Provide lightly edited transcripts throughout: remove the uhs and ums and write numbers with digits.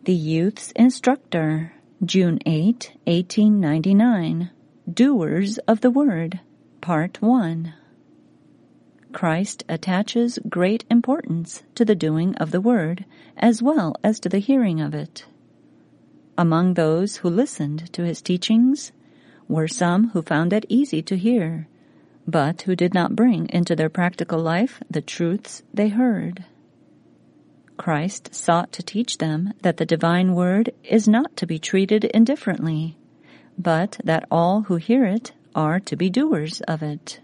The Youth's Instructor, June 8, 1899. Doers of the Word, Part 1. Christ attaches great importance to the doing of the Word, as well as to the hearing of it. Among those who listened to his teachings were some who found it easy to hear, but who did not bring into their practical life the truths they heard. Christ sought to teach them that the divine word is not to be treated indifferently, but that all who hear it are to be doers of it.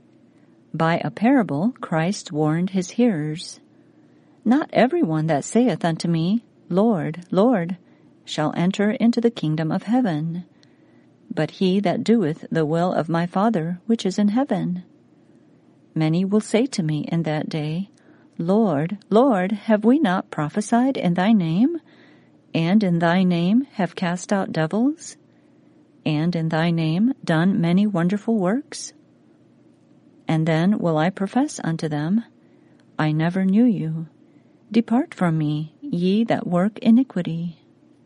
By a parable Christ warned his hearers, "Not every one that saith unto me, Lord, Lord, shall enter into the kingdom of heaven, but he that doeth the will of my Father which is in heaven. Many will say to me in that day, Lord, Lord, have we not prophesied in thy name? And in thy name have cast out devils? And in thy name done many wonderful works? And then will I profess unto them, I never knew you. Depart from me, ye that work iniquity.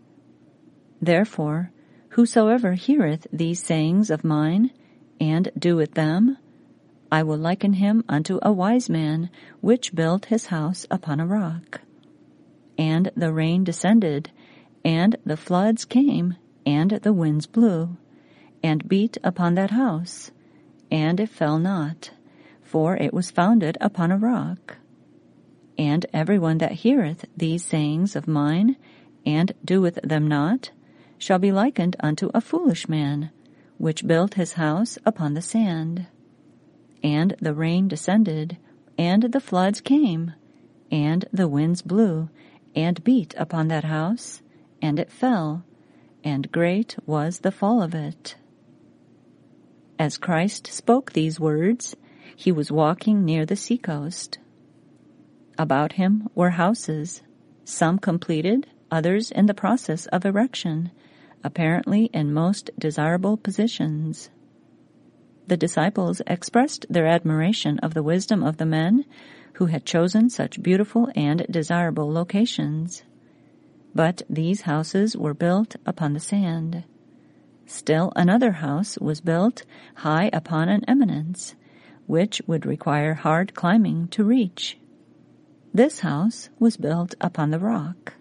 Therefore, whosoever heareth these sayings of mine, and doeth them, I will liken him unto a wise man, which built his house upon a rock. And the rain descended, and the floods came, and the winds blew, and beat upon that house, and it fell not, for it was founded upon a rock. And every one that heareth these sayings of mine, and doeth them not, shall be likened unto a foolish man, which built his house upon the sand. And the rain descended, and the floods came, and the winds blew, and beat upon that house, and it fell, and great was the fall of it." As Christ spoke these words, he was walking near the seacoast. About him were houses, some completed, others in the process of erection, apparently in most desirable positions. The disciples expressed their admiration of the wisdom of the men who had chosen such beautiful and desirable locations. But these houses were built upon the sand. Still another house was built high upon an eminence, which would require hard climbing to reach. This house was built upon the rock.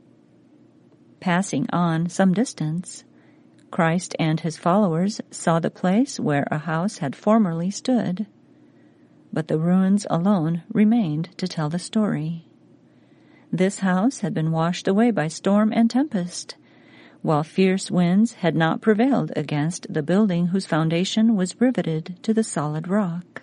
Passing on some distance, Christ and his followers saw the place where a house had formerly stood, but the ruins alone remained to tell the story. This house had been washed away by storm and tempest, while fierce winds had not prevailed against the building whose foundation was riveted to the solid rock.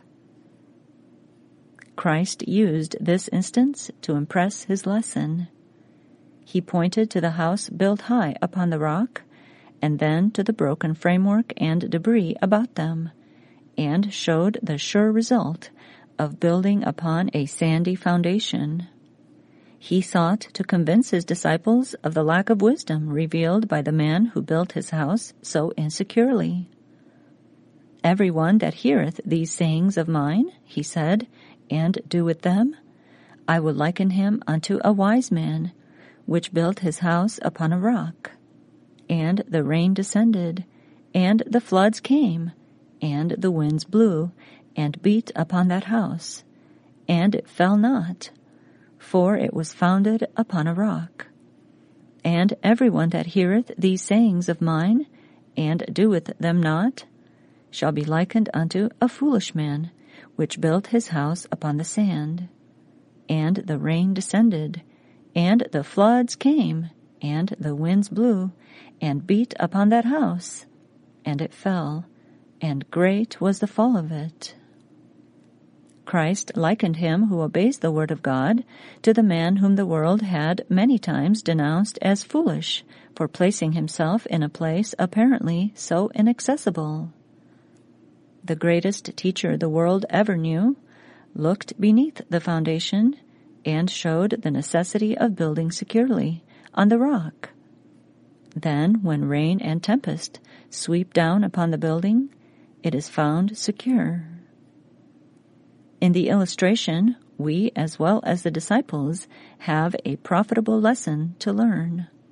Christ used this instance to impress his lesson. He pointed to the house built high upon the rock, and then to the broken framework and debris about them, and showed the sure result of building upon a sandy foundation. He sought to convince his disciples of the lack of wisdom revealed by the man who built his house so insecurely. "Every one that heareth these sayings of mine," he said, "and doeth them, I will liken him unto a wise man, which built his house upon a rock. And the rain descended, and the floods came, and the winds blew, and beat upon that house, and it fell not, for it was founded upon a rock. And every one that heareth these sayings of mine, and doeth them not, shall be likened unto a foolish man, which built his house upon the sand. And the rain descended, and the floods came, and the winds blew, and beat upon that house, and it fell, and great was the fall of it." Christ likened him who obeys the word of God to the man whom the world had many times denounced as foolish for placing himself in a place apparently so inaccessible. The greatest teacher the world ever knew looked beneath the foundation and showed the necessity of building securely on the rock. Then, when rain and tempest sweep down upon the building, it is found secure. In the illustration, we, as well as the disciples, have a profitable lesson to learn.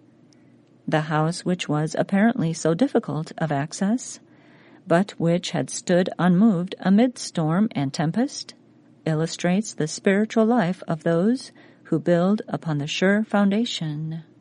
The house which was apparently so difficult of access, but which had stood unmoved amid storm and tempest, illustrates the spiritual life of those who build upon the sure foundation.